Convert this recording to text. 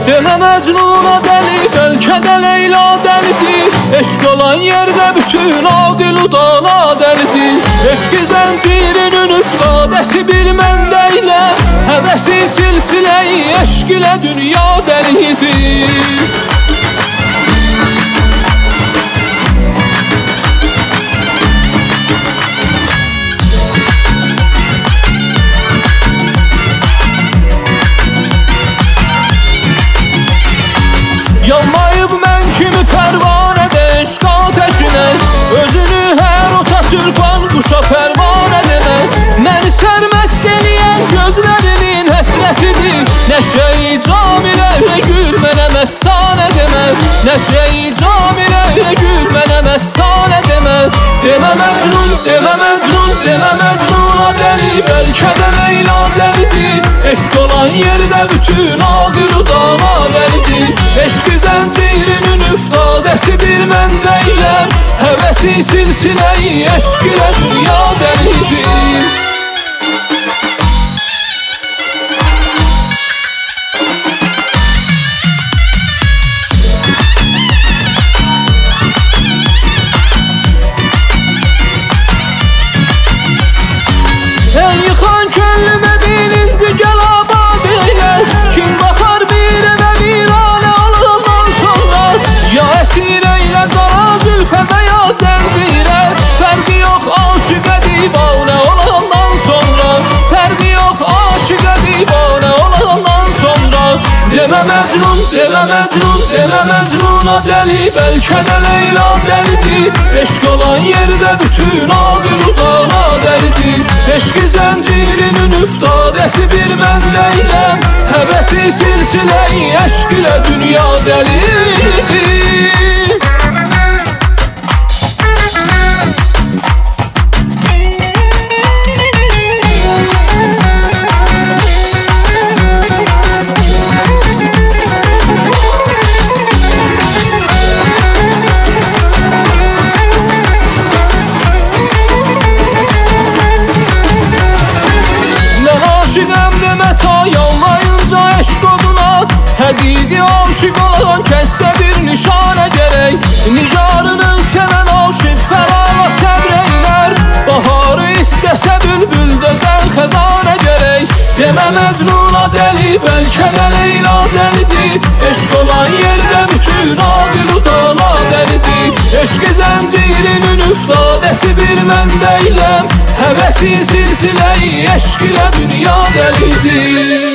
Demə Məcnuna dəli, bəlkə də Leyla dəlidir. Eşq olan yerdə bütün aqil udana dəlidir. Eşq zəncirinin üstadəsi bir məndə ilə, həvəsi silsiləyi eşq ilə dünya dəlidir. Yanmayıb mən kimi pərvanədə eşq ateşinə, özünü hər ota sürpan quşa pərvanə demə. Məni sərməst eləyən gözlərinin həsrətidir. Nəşə-i camilərə gül mənə məstanə demə. Nəşə-i camilərə gül mənə məstanə demə. Demə Məcnun, demə Məcnun, demə Məcnuna dəli, bəlkə də Leyla dəlidir. Eşq olan yerdə bütün aqil udana dəlidir. Eşq zəncirinin üstadəsi bir məndə ilə, həvəsi silsiləyi eşq ilə dünya dəlidir. Ey yıxan könlümə bilindi gəl abad elə, kim baxar bir evə viranə olandan sonra. Ya əsir eylə qara zülfə və ya zəncirə, fərqi yox aşiqə divanə olandan sonra. Fərqi yox aşiqə divanə olandan sonra. Demə Məcnun, demə Məcnun, demə Məcnuna dəli, bəlkə də Leyla dəlidir. Eşq olan yerdə bütün aqil udana dəlidir. Eşq zəncirinin üstadəsi bir məndə ilə, həvəsi silsiləyi eşq ilə dünya dəlidir. Yollayınca eşq oduna, həqiqi aşıq olan kəsdə bir nişanə gərək. Nigarının sevən aşıq fərala səbr eylər, baharı istəsə bülbül dözəl xəzanə gərək. Demə Məcnuna dəli, bəlkə də Leyla dəlidir. Eşq olan yerdə bütün aqil udana dəlidir. Eşq zəncirinin üstadəsi bir məndə ilə, həvəsi silsiləyi eşq ilə dünya dəlidir.